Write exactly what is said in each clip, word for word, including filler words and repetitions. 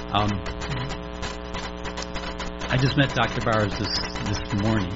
Um, I just met Doctor Bowers this this morning,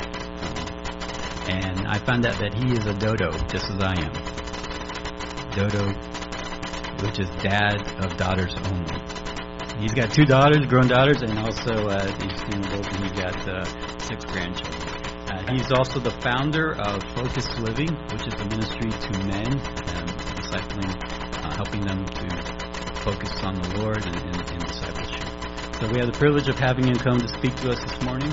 and I found out that he is a dodo, just as I am. Dodo, which is dad of daughters only. He's got two daughters, grown daughters, and also uh, he's, he's got uh, six grandchildren. Uh, he's also the founder of Focus Living, which is a ministry to men, um, discipling, uh, helping them to focus on the Lord and, and, and discipleship. So we have the privilege of having him come to speak to us this morning.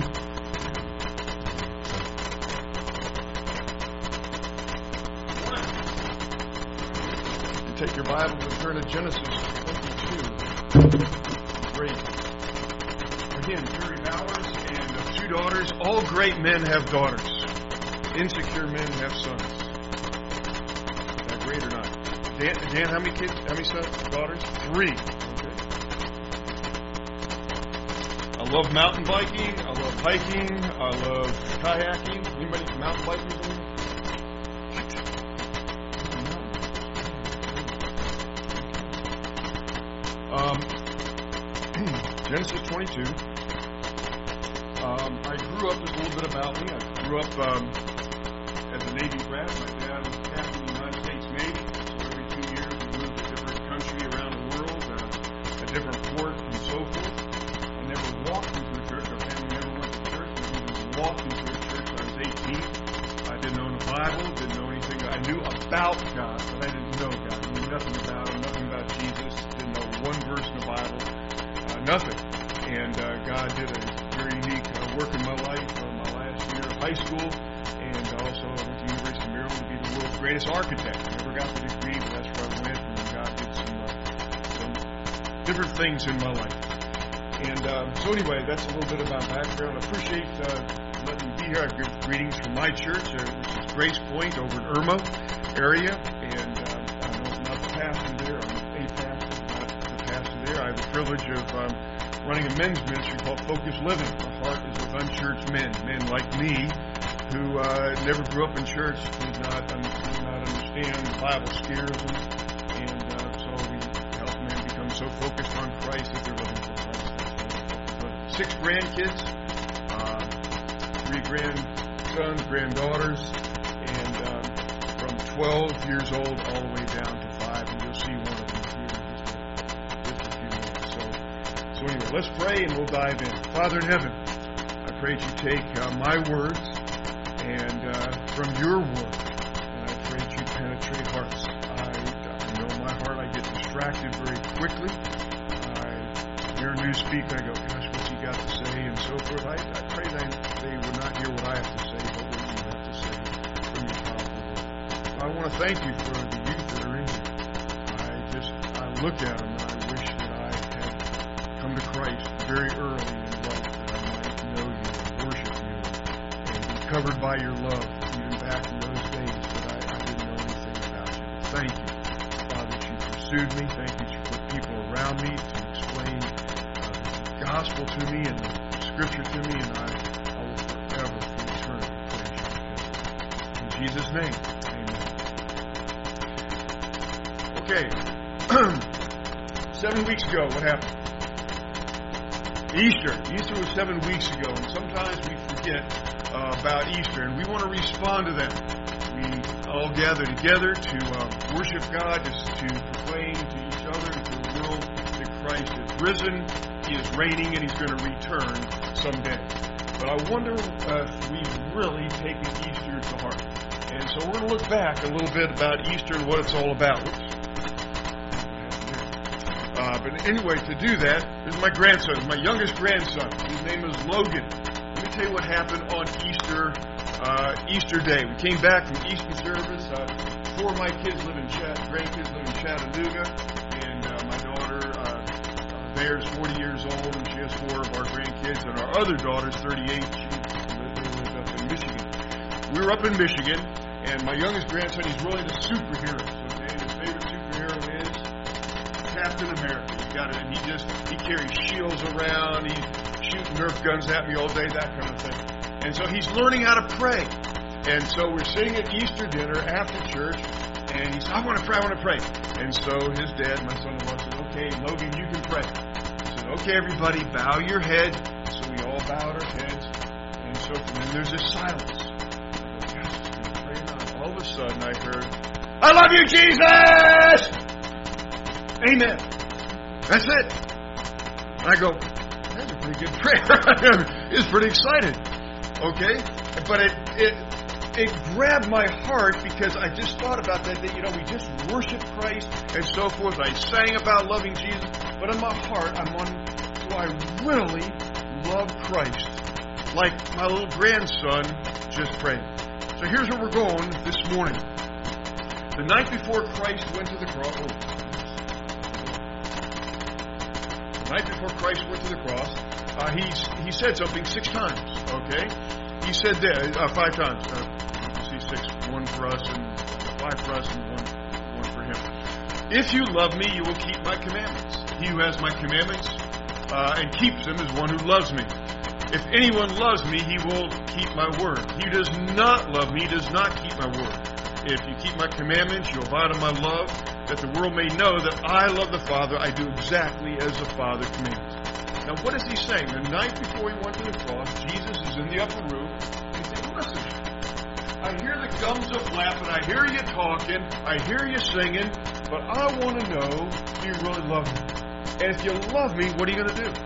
You take your Bible and turn to Genesis twenty-two. Great. Again, Jerry Bowers and uh, two daughters. All great men have daughters. Insecure men have sons. Is that great or not? Dan, Dan how many kids? How many sons? Daughters? Three. Okay. I love mountain biking. I love hiking. I love kayaking. Anybody mountain bikers? Um, Genesis twenty-two. Um, I grew up, just a little bit about me. I grew up um, as a Navy brat. My dad was captain of the United States Navy. So every two years we moved to a different country around the world, uh, a different port, and so forth. I never walked into a church. Our family never went to church. I didn't even walk into a church. I was eighteen. I didn't know the Bible, didn't know anything. I knew about God, but I didn't know God. I knew nothing about Him, nothing about Jesus. Didn't know one verse in the Bible. Uh, nothing. And uh, God did a very unique uh, work in my life, uh, my last year of high school, and also I went to the University of Maryland to be the world's greatest architect. I never got the degree, but that's where I went, and God did some, uh, some different things in my life. And um, so anyway, that's a little bit of my background. I appreciate uh, letting me be here. I give greetings from my church, uh, which is Grace Point over in Irmo area, and um, I know I'm not the pastor there. I'm a pastor, not the pastor there. I have the privilege of um, running a men's ministry called Focus Living. My heart is with unchurched men, men like me, who uh, never grew up in church, did not, um, did not understand the Bible scares them, and uh, so we help men become so focused on Christ that they're living for Christ. Six grandkids, uh, three grandsons, granddaughters, and um, from twelve years old all the way down to five, and you'll see one of them here in just a, just a few minutes. So, so anyway, let's pray and we'll dive in. Father in heaven, I pray that you take uh, my words and uh, from your word, and I pray that you penetrate hearts. I, I know in my heart I get distracted very quickly. I hear a new speaker, I go, gosh, what's he got to say, and so forth. I, I pray they, they would not hear what I have to say, but what you have to say from your powerful word. I want to thank you for the youth that are in here. I just, I look at them and I wish that I had come to Christ very early in life, that I might know you and worship you and be covered by your love, even back in those days that I, I didn't know anything about you. Thank you, Father, that you pursued me. Thank you that you put people around me to explain the gospel to me and the scripture to me, and I, I will forever, for eternity, praise you. In Jesus' name, amen. Okay, seven weeks ago, what happened? Easter. Easter was seven weeks ago, and sometimes we forget uh, about Easter, and we want to respond to that. We all gather together to uh, worship God, just to proclaim to each other and to the world that Christ is risen, He is reigning, and He's going to return someday. But I wonder uh, if we've really taken Easter to heart. And so we're going to look back a little bit about Easter and what it's all about. Uh, but anyway, to do that, this is my grandson, my youngest grandson. His name is Logan. Let me tell you what happened on Easter uh, Easter Day. We came back from Easter service. Uh, four of my kids live in Chat, grandkids live in Chattanooga, and uh, my daughter uh, Bear's forty years old, and she has four of our grandkids, and our other daughter's thirty-eight. She lives up in Michigan. We were up in Michigan, and my youngest grandson, he's really the superhero. So, okay, his favorite superhero is Captain America. He got it, and he just he carries shields around. He's shooting Nerf guns at me all day, that kind of thing. And so he's learning how to pray. And so we're sitting at Easter dinner after church, and he said, "I want to pray, I want to pray." And so his dad, my son-in-law, said, "Okay, Logan, you can pray." okay, everybody, bow your head. So we all bowed our heads. And so and then there's this silence. All of a sudden, I heard, I love you, Jesus! Amen. That's it. And I go, that's a pretty good prayer. It's pretty excited. Okay? But it, it it grabbed my heart because I just thought about that, that, you know, we just worship Christ and so forth. I sang about loving Jesus. But in my heart, I'm on, do I really love Christ? Like my little grandson just prayed. So here's where we're going this morning. The night before Christ went to the cross. Oh. The night before Christ went to the cross, uh, he he said something six times. Okay, he said that uh, five times. Uh, see, six, one for us and five for us and one one for him. If you love me, you will keep my commandments. He who has my commandments uh, and keeps them is one who loves me. If anyone loves me, he will keep my word. He who does not love me does not keep my word. If you keep my commandments, you abide in my love, that the world may know that I love the Father. I do exactly as the Father commands. Now, what is he saying? The night before he went to the cross, Jesus is in the upper room. He said, listen, I hear the gums are flapping. I hear you talking. I hear you singing. But I want to know, do you really love me? And if you love me, what are you going to do?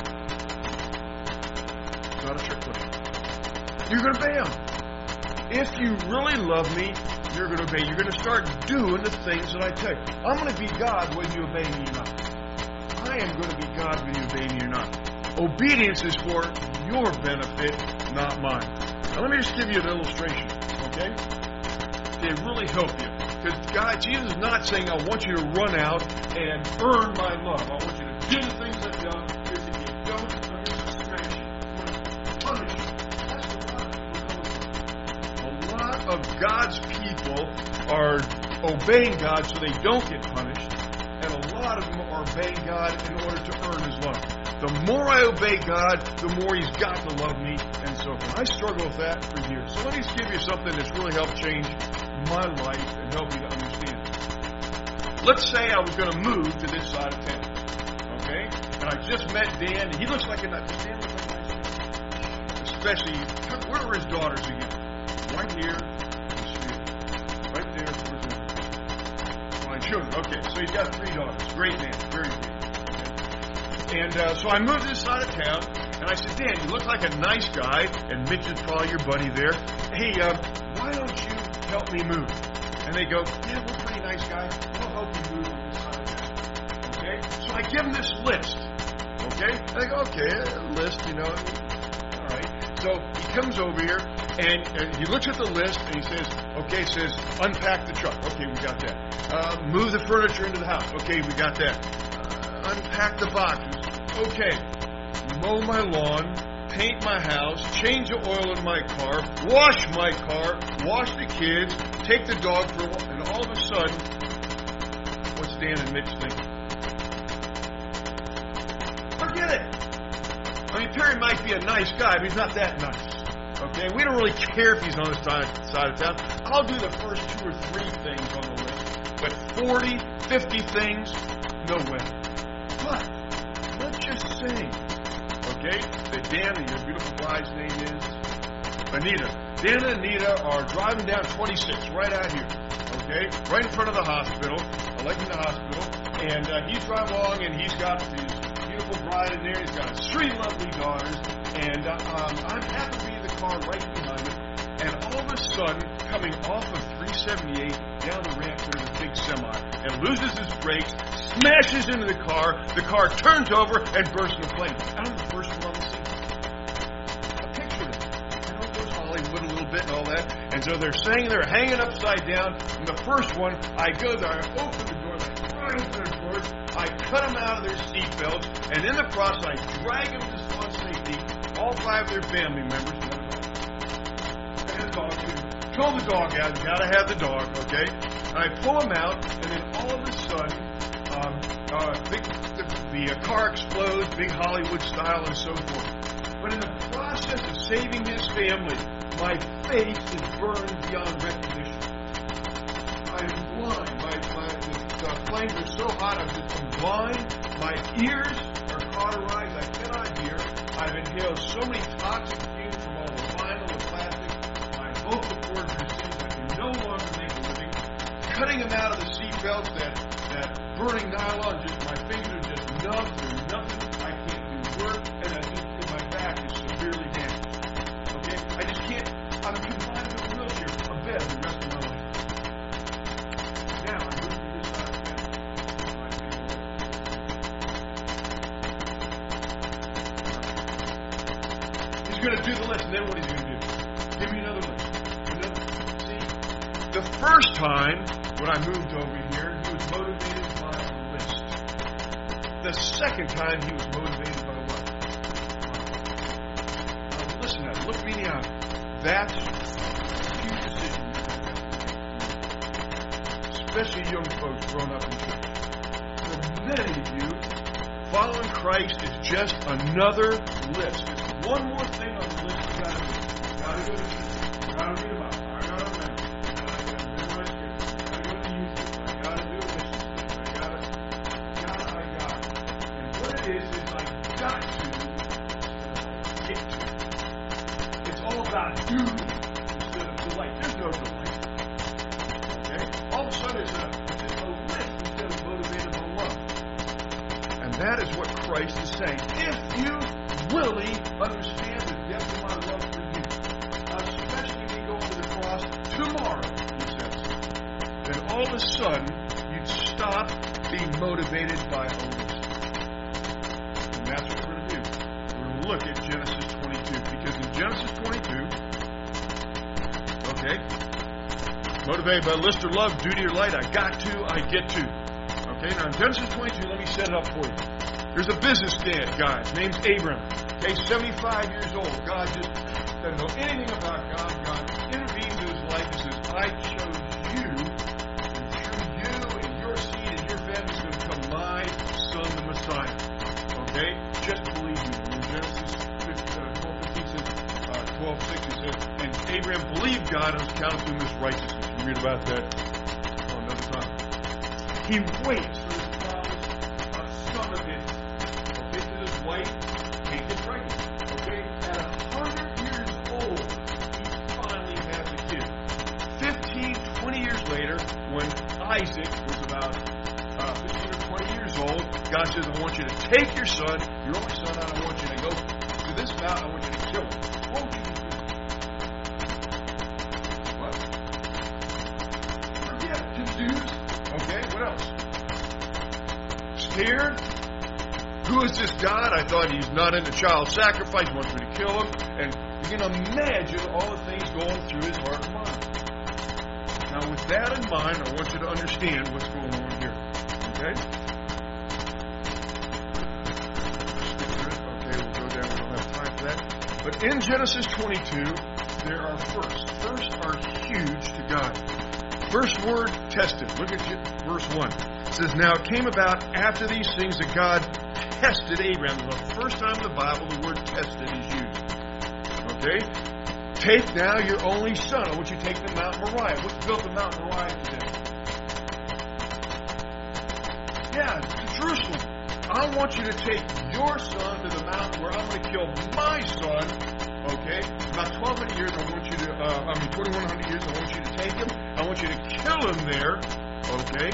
It's not a trick question. You're going to obey him. If you really love me, you're going to obey. You're going to start doing the things that I tell you. I'm going to be God whether you obey me or not. I am going to be God whether you obey me or not. Obedience is for your benefit, not mine. Now let me just give you an illustration, okay? To really help you. Because God, Jesus is not saying, I want you to run out and earn my love. I want you to do the things I've done. Because if you don't, I'm going to smash you. I'm going to punish you. That's what God is. A lot of God's people are obeying God so they don't get punished. And a lot of them are obeying God in order to earn His love. The more I obey God, the more He's got to love me, and so forth. I struggle with that for years. So let me just give you something that's really helped change my life and help you to understand. Let's say I was going to move to this side of town, okay? And I just met Dan. He looks like a nice Dan looks like a nice guy. Especially, where are his daughters again? Right here. Right there. My children. Okay, so he's got three daughters. Great man. Very great. Okay. And uh, so I moved to this side of town, and I said, Dan, you look like a nice guy, and Mitch is probably your buddy there. Hey, uh, why don't you help me move? And they go, yeah, we're pretty nice guys. We'll help you move on this side of town. Okay? So I give them this list. Okay? And they go, okay, a list, you know. All right. So he comes over here, and, and he looks at the list, and he says, okay, it says, unpack the truck. Okay, we got that. Uh, move the furniture into the house. Okay, we got that. Uh, unpack the boxes. Okay. Mow my lawn. Paint my house, change the oil in my car, wash my car, wash the kids, take the dog for a walk, and all of a sudden, what's Dan and Mitch thinking? Forget it. I mean, Perry might be a nice guy, but he's not that nice. Okay? We don't really care if he's on this side of town. I'll do the first two or three things on the list, but forty, fifty things, no way. But, let's just say, okay, that Dan and your beautiful bride's name is Anita. Dan and Anita are driving down twenty-six right out here, okay, right in front of the hospital, I like in the hospital, and uh, he's driving along, and he's got his beautiful bride in there. He's got his three lovely daughters, and uh, um, I'm happy to be in the car right behind him, and all of a sudden, coming off of three seventy-eight, down the ramp, there's a big semi, and loses his brakes, smashes into the car, the car turns over, and bursts into flames. I'm the first one on the scene. A picture of it. I know it goes Hollywood a little bit and all that, and so they're saying they're hanging upside down, and the first one, I go there, I open the door, I run into their doors, I cut them out of their seatbelts, and in the process, I drag them to on safety, all five of their family members, and the dog, pull the dog out, you gotta have the dog, okay? And I pull him out, and then all of a sudden, um, uh, big, the, the uh, car explodes, big Hollywood style, and so forth. But in the process of saving his family, my face is burned beyond recognition. I'm blind. My, my, the, the flames are so hot, I'm just I'm blind. My ears are cauterized. so many toxic fumes from all the vinyl, the plastic, my vocal cords are seems I can no longer make a living. Cutting them out of the seat belts, that, that burning nylon, just my fingers are just numb. There's nothing. I can't do work, and I just, and my back is severely damaged. Okay? I just can't. I'm confined to a wheelchair, a bed, the rest of my life. Now, I'm going to this side of the bed. He's going to do the list, and then what he's going to do? Give me another list. Another. See, the first time when I moved over here, he was motivated by a list. The second time, he was motivated by what? Now, listen to that. Look me in the eye. That's a huge decision. Especially young folks growing up in church. For many of you, following Christ is just another list. It's one more thing on the list you gotta do. You gotta go to church. You gotta read about it. I gotta remember. I gotta memorize scripture. I gotta go to youth group. I gotta do a mission statement. I gotta, gotta, I gotta. And what it is, is I got to get to. It's all about doing instead of delight. There's no delight. Okay? All of a sudden, it's a, it's just a list instead of motivated by love. And that is what Christ is saying. If you really understand the depth of my love for you, especially when you go over the cross tomorrow, he says, then all of a sudden, you'd stop being motivated by a list. And that's what we're going to do. We're going to look at Genesis twenty-two. Because in Genesis twenty-two, okay, motivated by list or love, duty or light, I got to, I get to. Okay, now in Genesis twenty-two, let me set it up for you. There's a business guy. His name's Abram. Okay, seventy-five years old. God just doesn't know anything about God. God intervenes in his life and says, I chose you, and through you and your seed and your family is going to become my son, the Messiah. Okay? Just believe me. In Genesis twelve fifteen says, uh, twelve six, it says, and Abraham believed God and was counted to him as righteousness. You read about that oh, another time. He waits for his promise of son of his. Okay, to his wife, can't get pregnant. Okay, at a hundred years old, he finally has a kid. Fifteen, twenty years later, when Isaac was about uh, fifteen or twenty years old, God says, I want you to take your son, your only son, and I want you to go to this mountain, I want you to kill him. What would you do? What? Forget, confused. Okay, what else? Scared? Who is this God? I thought he's not into child sacrifice, wants me to kill him. And you can imagine all the things going through his heart and mind. Now, with that in mind, I want you to understand what's going on here. Okay? Okay, we'll go down. We don't have time for that. But in Genesis twenty-two, there are firsts. Firsts are huge to God. First word, tested. Look at verse one. It says, now it came about after these things that God tested Abraham. The first time in the Bible the word tested is used. Okay? Take now your only son. I want you to take the Mount Moriah. What's built the Mount Moriah today? Yeah, to Jerusalem. I want you to take your son to the mountain where I'm going to kill my son. Okay? About twelve hundred years, I want you to, uh, I mean, twenty-one hundred years, I want you to take him. I want you to kill him there. Okay?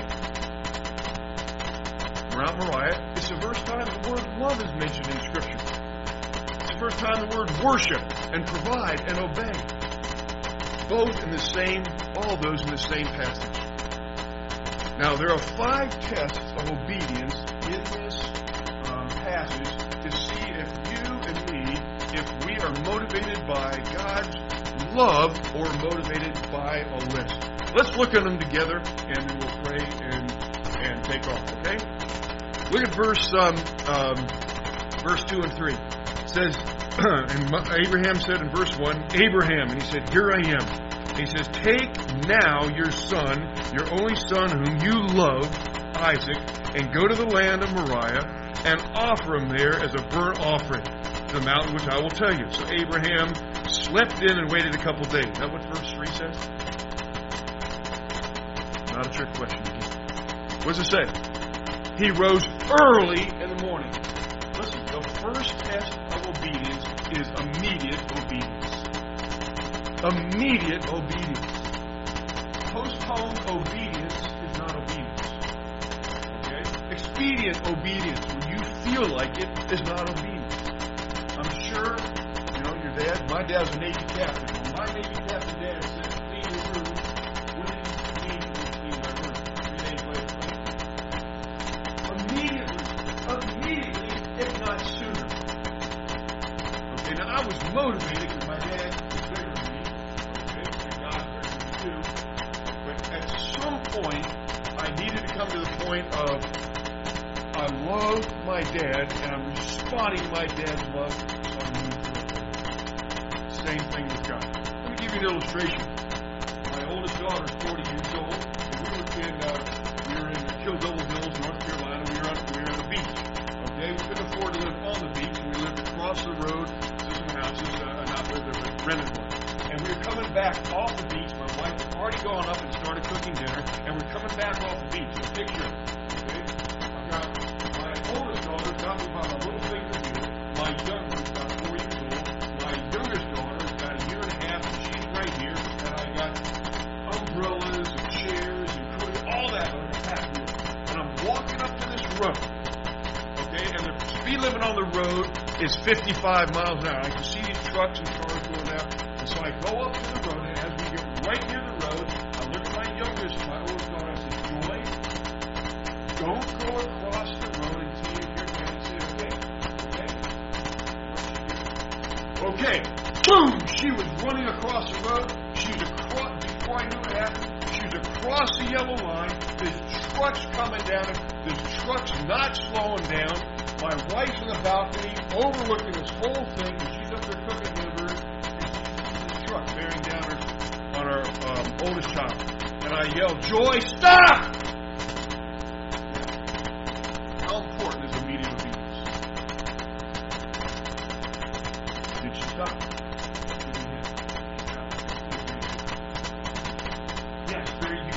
Mount Moriah. It's the first time the word love is mentioned in Scripture. It's the first time the word worship and provide and obey. Both in the same, all those in the same passage. Now, there are five tests of obedience in this um, passage to see if you and me, if we are motivated by God's love or motivated by a list. Let's look at them together, and then we'll pray and, and take off, okay? Look at verse um, um, verse two and three. It says, and Abraham said in verse one, Abraham, and he said, here I am. And he says, take now your son, your only son whom you love, Isaac, and go to the land of Moriah and offer him there as a burnt offering to the mountain which I will tell you. So Abraham slept in and waited a couple days. Is that what verse three says? Not a trick question again. What does it say? He rose early in the morning. Let listen, the first test of obedience is immediate obedience. Immediate obedience. Postponed obedience is not obedience. Okay? Expedient obedience, when you feel like it, is not obedience. I'm sure, you know, your dad, my dad's a Navy captain. When my Navy captain dad said, clean your room, what did he mean to clean my room? Three days later, right? Immediately, immediately, if not sooner. Okay, now I was motivated because my dad was bigger than me. Okay, and God's bigger than me too. But at some point, I needed to come to the point of I love my dad and I'm responding to my dad's love, so I move forward. Same thing with God. Let me give you an illustration. My oldest daughter is forty years old. And we were in uh, we were in Kildover Hills, North Carolina. We were on we were on the beach. Okay, we couldn't afford to live on the beach, and we lived across the road to some houses, uh, not lived there, but rented one. And we were coming back off the beach. My wife had already gone up and started cooking dinner, and we're coming back off the beach. So picture it. Okay, I've got my oldest daughter got me by my little finger here. My youngest, about four years old. My youngest daughter is about a year and a half, and she's right here. And I got umbrellas and chairs and cooling, all that on the path wheel. And I'm walking up to this road. Okay, and the speed limit on the road is fifty-five miles an hour. I can see these trucks and cars going out. And so I go up to the road, and as we get right near the road, I look at my youngest, my oldest daughter, I say, Joy, don't go across the road until you hear Daddy say, okay. Okay. Boom! She was running across the road. She was across, before I knew what happened, she was across the yellow line. There's trucks coming down. There's trucks not slowing down. My wife's in the balcony overlooking this whole thing. And she's up there cooking hamburgers. And she's in the truck bearing down her, on her um, oldest child. And I yell, Joy, stop! How important is immediate obedience? Did she stop? Yes, very deep.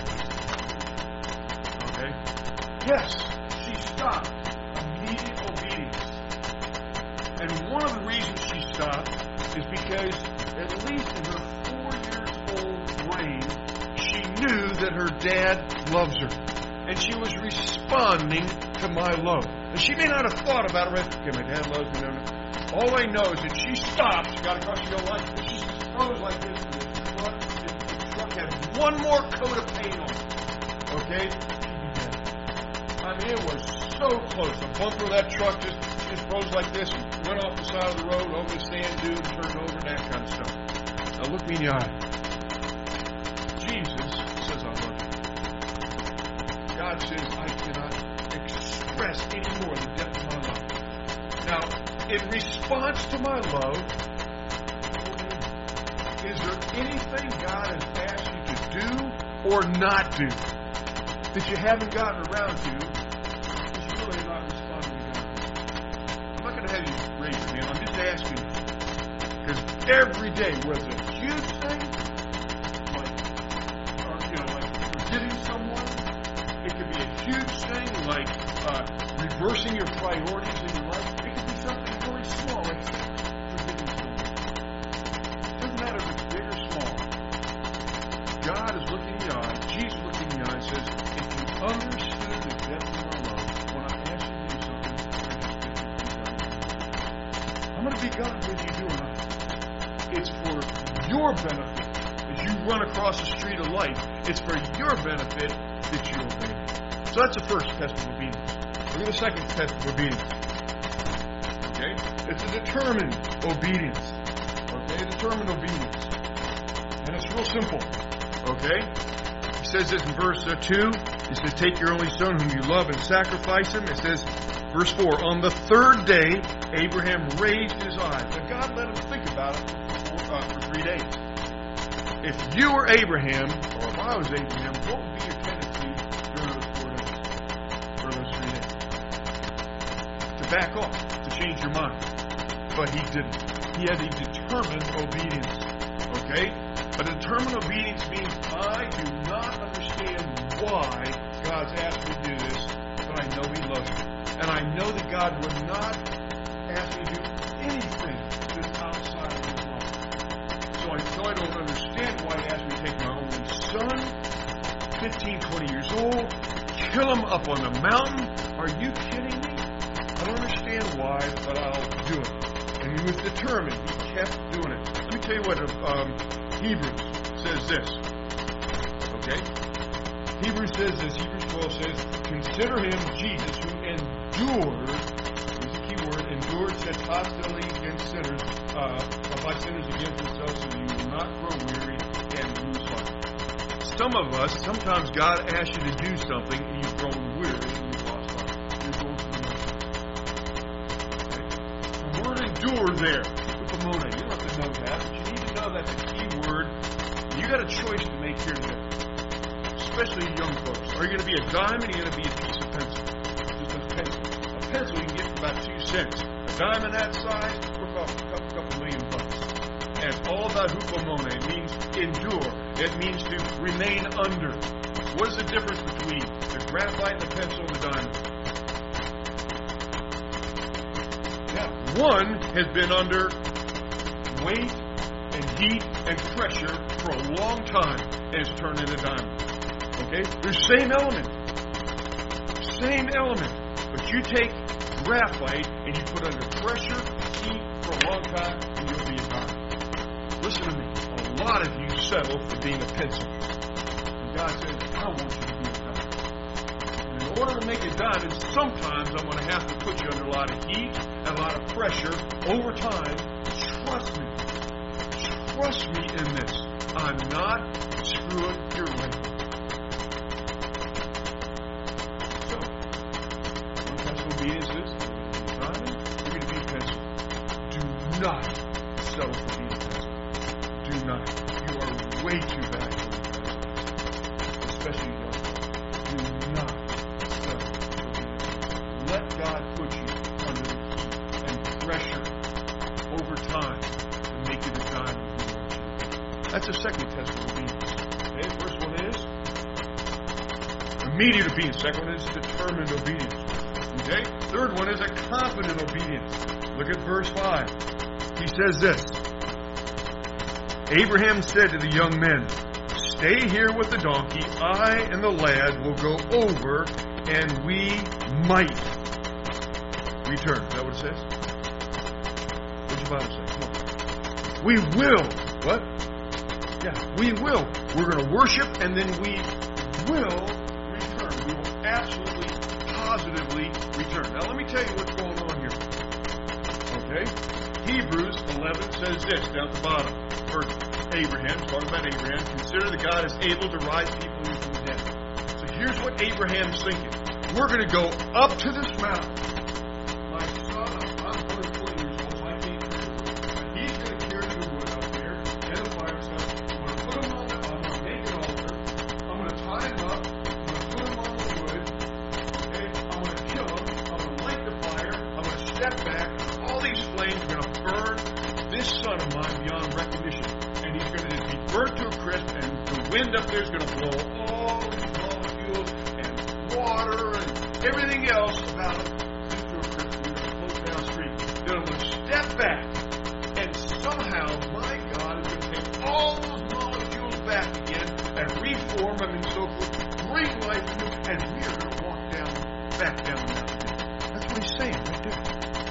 Okay? Yes, she stopped. Immediate obedience. And one of the reasons she stopped is because, at least in her four years old brain, she knew that her dad loves her. And she was responding to my love. And she may not have thought about it, right? Okay, my dad loves me. No, no. All I know is that she stopped. She got across the yellow line. And she froze like this. And the truck, the truck had one more coat of paint on it. Okay? I mean, it was so close. The bumper of that truck just, just froze like this and went off the side of the road, over the sand dune, turned over, and that kind of stuff. Now look me in the eye. Jesus says, I love you. God says, I cannot express any more the depth of my love. Now, in response to my love, is there anything God has asked you to do or not do that you haven't gotten around to? Because you're really not responding to God. I'm not going to have you raise your hand. I'm just asking you. Because every day, whether it's a huge thing, like, or, you know, like forgiving someone, it could be a huge thing like uh, reversing your priorities in your life. It could be something really small, like forgiving someone. It doesn't matter if it's big or small. God is looking in the eye, Jesus is looking in the eye and says, if you understood the depth of my love, when I ask you to do something, I'm going to be God whether you do or not. It's for your benefit. As you run across the street of life, it's for your benefit that you obey. So that's the first test of obedience. Look at the second test of obedience. Okay? It's a determined obedience. Okay? Determined obedience. And it's real simple. Okay? He says this in verse uh, two. He says, take your only son whom you love and sacrifice him. It says, verse four, on the third day, Abraham raised his eyes. Now God let him think about it for, uh, for three days. If you were Abraham, or if I was Abraham, what would be your tendency during those four days? Or those three days? To back off, to change your mind. But he didn't. He had a determined obedience. Okay? A determined obedience means I do not understand why God's asked me to do this, but I know He loves me. And I know that God would not ask me to do anything that's outside of His law. So I, so I don't understand why He asked me to take my only son, fifteen, twenty years old, kill him up on the mountain. Are you kidding me? I don't understand why, but I'll do it. And he was determined. He kept doing it. Let me tell you what um, Hebrews says this. Okay? Hebrews says this. Hebrews twelve says, consider him, Jesus, who endured, here's the key word, endured such hostility against sinners, uh, by sinners against himself, so that you will not grow weary and lose heart. Some of us, sometimes God asks you to do something, and you've grown weary and you've lost heart. You're going through the motions. Okay? The word endure there, upamone. You don't have to know that, but you need to know that's a key word. You got a choice to make here today. Especially young folks. Are you going to be a dime, or are you going to be a piece of pencil? Just a pencil. A pencil you can get for about two cents. A diamond that size, worth off a couple, couple million bucks. And all about hupomone. It means endure. It means to remain under. What is the difference between the graphite, the pencil, and the diamond? Yeah, one has been under weight and heat and pressure for a long time and it's turned into diamond. Okay? They're same element. Same element. But you take graphite and you put under pressure, heat for a long time, and you'll be a diamond. Listen to me. A lot of you settle for being a pencil. And God says, I want you to be a diamond. And in order to make a diamond, sometimes I'm going to have to put you under a lot of heat and a lot of pressure over time. Trust me. Trust me in this. I'm not screwing your life. So, one test of obedience is, diamond, you're going to be a pencil. Do not settle for being a pencil. Do not. You are way too bad for being a pencil. Especially young. Do not settle for being a pencil. Let God put you under the heat and pressure over time to make you the diamond. That's the second test of obedience. Okay, first one is immediate obedience. Second one is determined obedience. Okay, third one is a confident obedience. Look at verse five. He says this. Abraham said to the young men, stay here with the donkey. I and the lad will go over, and we might return. Is that what it says? What's your Bible say? Come on. We will. What? Yeah, we will. We're going to worship, and then we will return. We will absolutely, positively return. Now, let me tell you what's going on here. Okay? Hebrews eleven says this, down at the bottom. First, Abraham, talking about Abraham, consider that God is able to rise people from the dead. So here's what Abraham's thinking. We're going to go up to this mountain. My son, I'm one hundred twenty years old, so I can't do it. He's going to carry the wood up there, and the fire stuff. I'm going to put him on the, I'm going to make an altar. I'm going to tie him up. I'm going to put him on the wood. Okay? I'm going to kill him. I'm going to light the fire. I'm going to step back. All these flames are going to burn this son of mine beyond recognition. And he's going to be burnt to a crisp, and the wind up there is going to blow all these molecules and water and everything else about it into a crisp. We're going to float downstream. Then I'm going to step back, and somehow my God is going to take all those molecules back again and reform them and so forth, bring life to them, and we are going to walk down, back down the mountain. That's what he's saying right there.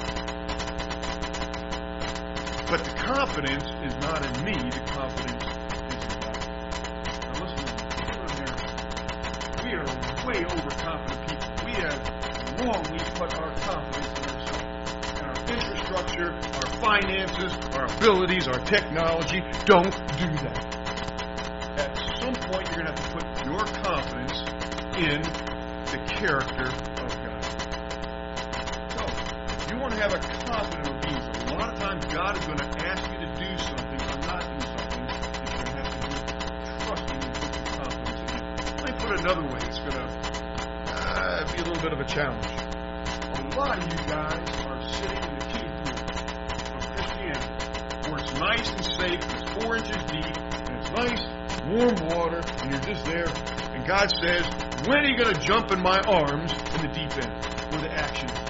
But the confidence is not in me. The confidence is in God. Now listen to me. We're in America. We are way overconfident people. We have wrongly put our confidence in ourselves. And our infrastructure, our finances, our abilities, our technology. Don't do that. At some point, you're going to have to put your confidence in the character of God. So, if you want to have a confident obedience, a lot of times God is going to ask you to do something or not do something that you're going to have to do. Trust me and put your confidence in it. Let me put it another way. It's going to uh, be a little bit of a challenge. A lot of you guys are sitting in the kiddie pool of Christianity where it's nice and safe, it's four inches deep, and it's nice, warm water, and you're just there. And God says, when are you going to jump in my arms in the deep end where the action is?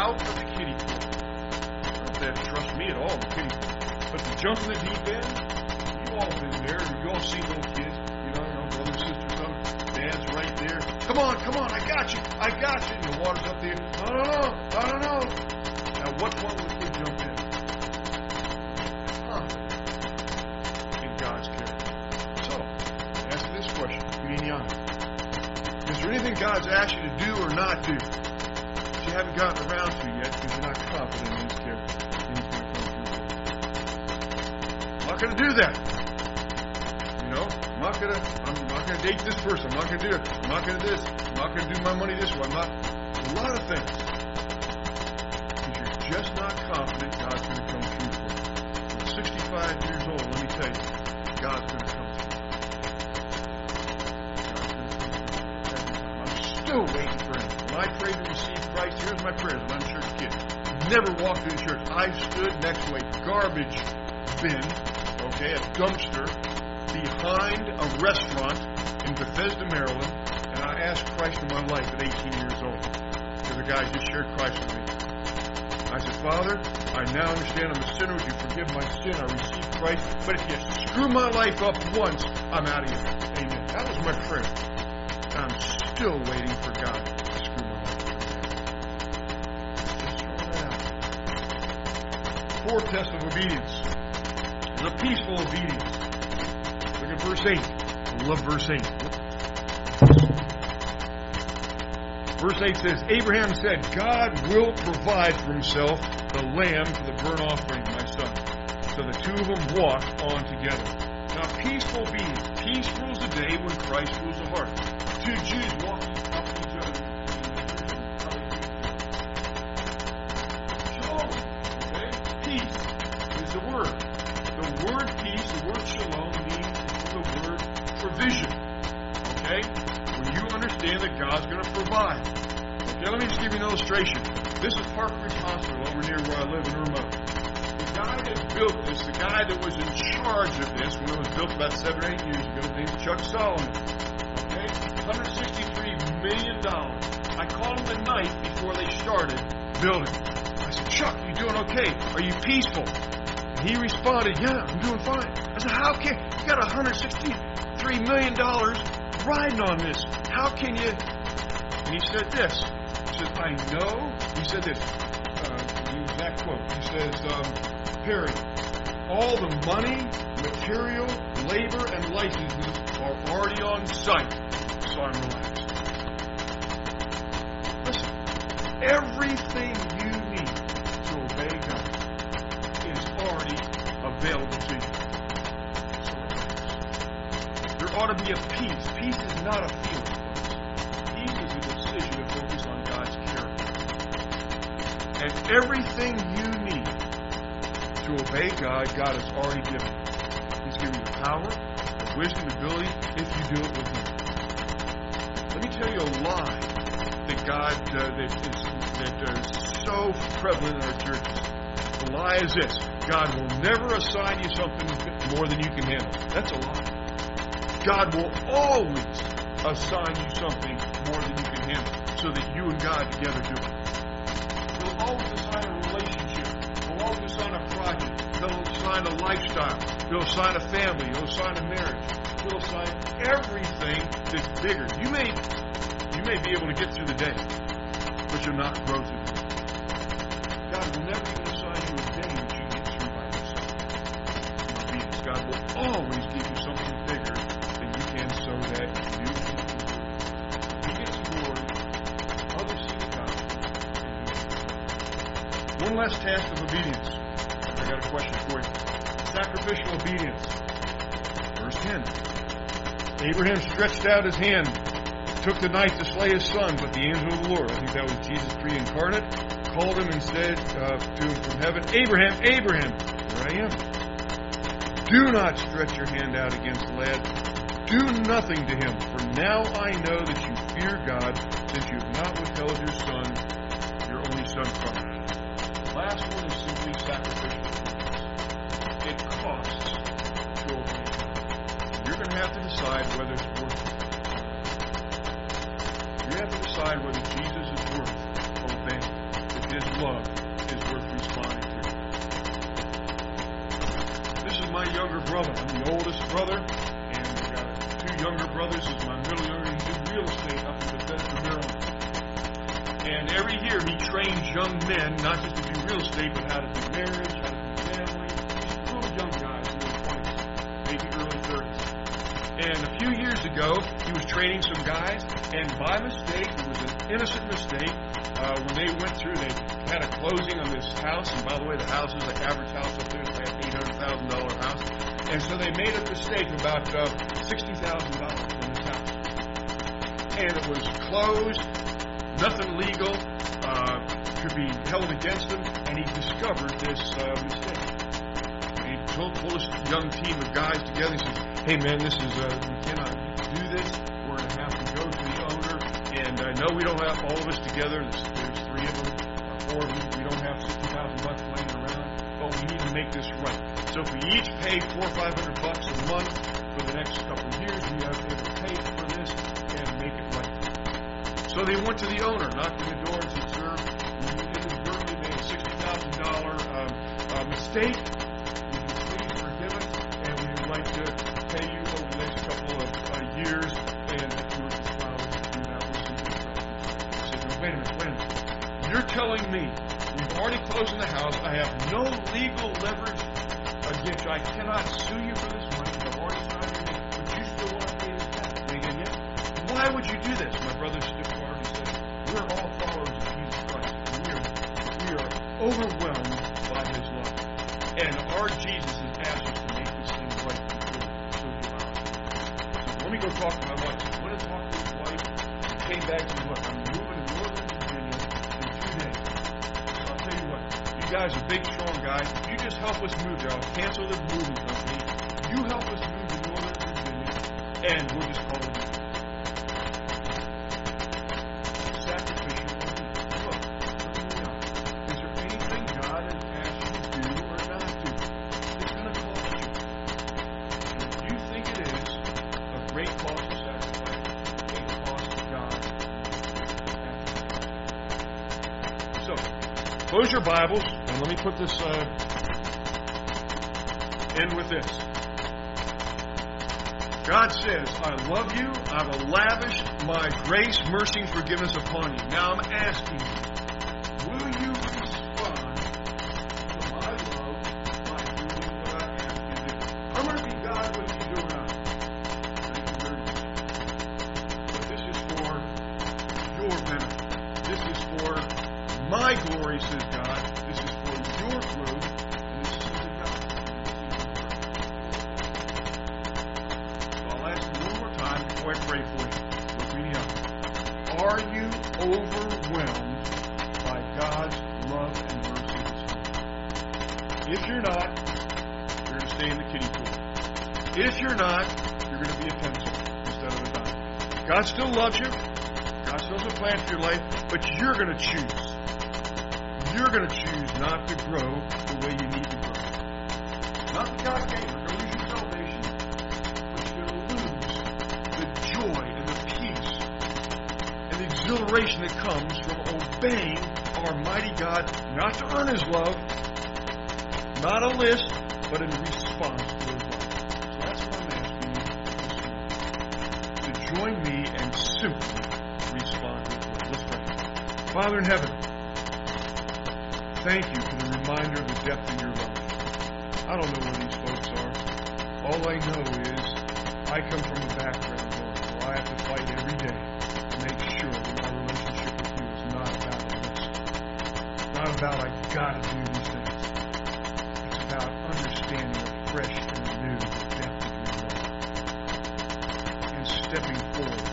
out of the kiddie pool. Not that trust me at all in the kiddie pool. But to jump in the deep end, you've all been there. You all seen little kids, you know, you know brothers, sisters, son, dad's right there. Come on, come on, I got you, I got you. And the water's up there. I don't know, I don't know. At what point will the kid jump in? Confident in God's character. So, ask you this question, Mignon. Is there anything God's asked you to do or not do that you haven't gotten around to yet because you're not confident in His character? And He's going to come through. I'm not going to do that. You know, I'm not going to. I'm not going to date this person. I'm not going to do it. I'm not going to do this. I'm not going to do my money this way. I'm not. A lot of things because you're just not confident God's going to come through for you. At sixty-five years old, let me tell you, God's going to come through. Still waiting for Him. When I prayed to receive Christ, here's my prayer as an unchurched kid. Never walked into church. I stood next to a garbage bin, okay, a dumpster, behind a restaurant in Bethesda, Maryland, and I asked Christ in my life at eighteen years old. Because the guy just shared Christ with me. I said, Father, I now understand I'm a sinner. Would you forgive my sin? I received Christ. But if you screw my life up once, I'm out of here. Amen. That was my prayer. I'm still waiting for God to screw my life up. Just throw that out. Fourth test of obedience is a peaceful obedience. Look at verse eight. I love verse eight. Verse eight says, Abraham said, God will provide for himself the lamb for the burnt offering, my son. So the two of them walk on together. Now, peaceful obedience. Peace rules the day when Christ rules the heart. Two Jews walking up to each other. Shalom. Okay? Peace is the word. The word peace, the word shalom, means the word provision. Okay? When you understand that God's going to provide. Okay, let me just give you an illustration. This is Parkridge Hospital over near where I live in Irma. The guy that built this, the guy that was in charge of this when it was built about seven or eight years ago, named Chuck Solomon. Okay? one hundred sixty-three million dollars. I called him the night before they started building. I said, Chuck, you doing okay? Are you peaceful? And he responded, yeah, I'm doing fine. I said, how can you got one hundred sixty-three million dollars riding on this? How can you? And he said this. He said, I know. He said this. Uh, the exact quote. He says, um, Perry, all the money, material, labor, and licenses are already on site. So I'm relaxed. Listen, everything you need to obey God is already available to you. So relax. There ought to be a peace. Peace is not a feeling. Peace is a decision to focus on God's character. And everything you need to obey God, God has already given. He's given you power, wisdom, ability, if you do it with Him. Let me tell you a lie that God uh, that is that uh, is so prevalent in our churches. The lie is this: God will never assign you something more than you can handle. That's a lie. God will always assign you something more than you can handle, so that you and God together do it. He'll always assign a relationship. He'll always assign a project. He'll assign a lifestyle. He'll assign a family. He'll assign a marriage. He'll assign everything that's bigger. You may, you may be able to get through the day, but you'll not grow through the day. God will never even assign you a day that you get through by yourself. Because God will always give you something bigger than you can, so that you can do it. He gets the glory, others see the gospel, and you. One last task of obedience. I got a question for you. Sacrificial obedience. Verse ten. Abraham stretched out his hand, took the knife to slay his son, but the angel of the Lord, I think that was Jesus pre-incarnate, called him and said uh, to him from heaven, Abraham, Abraham, here I am. Do not stretch your hand out against the lad. Do nothing to him, for now I know that you fear God, since you have not withheld your son, your only son from me. The last one is simply sacrificial. It costs to obey. You're going to have to decide whether it's worth it. You have to decide whether Jesus is worth obeying. If His love is worth responding to. This is my younger brother. I'm the oldest brother, and I got two younger brothers. This is my middle younger. He did real estate up in Bethesda, Maryland. And every year he trains young men, not just to do real estate, but how to do marriage, how to do family. These little young guys in their twenties, maybe early thirties. And a few years ago, he was training some guys, and by mistake, it was an innocent mistake, uh, when they went through, they had a closing on this house, and by the way, the house is the average house up there, it's like an eight hundred thousand dollars house, and so they made a mistake about uh, sixty thousand dollars in this house. And it was closed, nothing legal uh, could be held against him, and he discovered this uh, mistake. And he pulled, pulled this young team of guys together. He says, "Hey, man, this is uh, we cannot do this. We're going to have to go to the owner. And I uh, know we don't have all of us together. There's, there's three of them, uh, four of them. We don't have sixty thousand bucks laying around, but we need to make this right. So if we each pay four or five hundred bucks a month for the next couple of years, we have to pay for this and make it right." So they went to the owner, knocked on the door, and said, "Sir, we inadvertently made a sixty thousand dollars um, uh, mistake. Would you please forgive us? And we would like to pay you over the next couple of uh, years. And if you were just allowed to do that, we'll see what happens." He said, "Wait a minute, wait a minute. You're telling me we've already closed on the house. I have no legal leverage against you. I cannot sue you for this money. I've already signed your name, but you still want to pay this back?" And they go, "Yeah. Why would you do this?" My brother stood forward and said, "We're all followers of Jesus Christ. We are, we are overwhelmed by His love. And our Jesus has asked us to make this thing right before so give out." So let me go talk to my wife. So I went and talked to his wife. He came back and said, "Look, I'm moving to Northern Virginia in two days. So I'll tell you what, you guys are big, strong guys. If you just help us move there, I'll cancel the moving company. You help us move to Northern Virginia, and we'll just call it." Close your Bibles, and let me put this, uh, end with this. God says, "I love you. I will lavish my grace, mercy, and forgiveness upon you." Now I'm asking you, will you respond to my love by doing what I ask you to do? I'm going to be God with you doing that. Thank you very much. But this is for your benefit. This is for my glory, says God. This is for your growth, and this is for God. So I'll ask you one more time before I pray for you. Look me up. Are you overwhelmed by God's love and mercy this morning? If you're not, you're going to stay in the kiddie pool. If you're not, you're going to be a pencil instead of a dime. God still loves you. God still has a plan for your life, but you're going to choose. You're going to choose not to grow the way you need to grow. Not that God gave you. You're going to lose your salvation, but you're going to lose the joy and the peace and the exhilaration that comes from obeying our mighty God, not to earn His love, not a list, but in response to His love. So that's what I'm asking you this morning, to join me and simply respond to His love. Let's pray. Father in heaven, thank you for the reminder of the depth of your love. I don't know where these folks are. All I know is I come from a background, Lord, where I have to fight every day to make sure that my relationship with you is not about a list. Not about I gotta do these things. It's about understanding afresh and anew the depth of your love. And stepping forward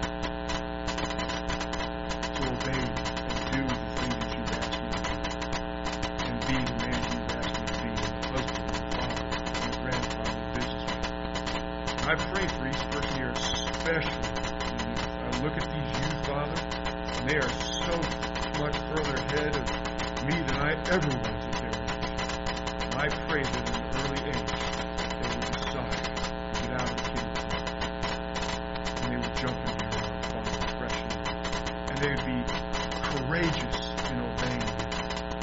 to obey and do the things that you've asked me to do. Be the man you've asked me to be, and the husband, and the father, and the grandfather, and the businessman. I pray for each person here, especially the youth. I look at these youth, Father, and they are so much further ahead of me than I ever was at their age. And I pray that in an early age, they would decide to get out of the kingdom, and they would jump into your arms, Father, fresh, and they would be courageous in obeying you.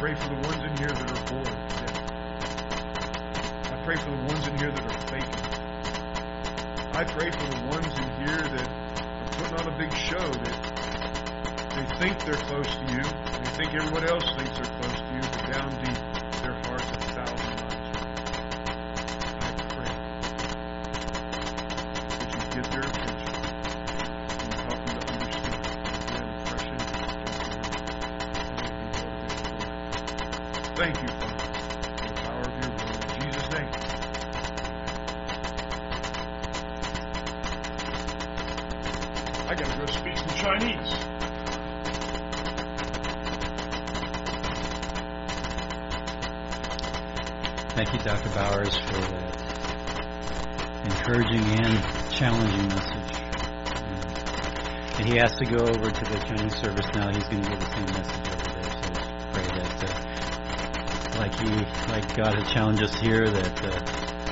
pray for the ones in here that are bored today. I pray for the ones in here that are faking. I pray for the ones in here that are putting on a big show, that they think they're close to you. They think everyone else thinks they're close to you, but down deep, their hearts are a thousand miles from you. I pray that you get their attention and you help them to understand again, fresh and thank you, Father, for the power of your word. In Jesus' name. I gotta go speak some Chinese. Thank you, Doctor Bowers, for that encouraging and challenging message. And he has to go over to the Chinese service now. He's going to give the same message over there. So let's pray that, uh, like he, like God has challenged us here, that uh,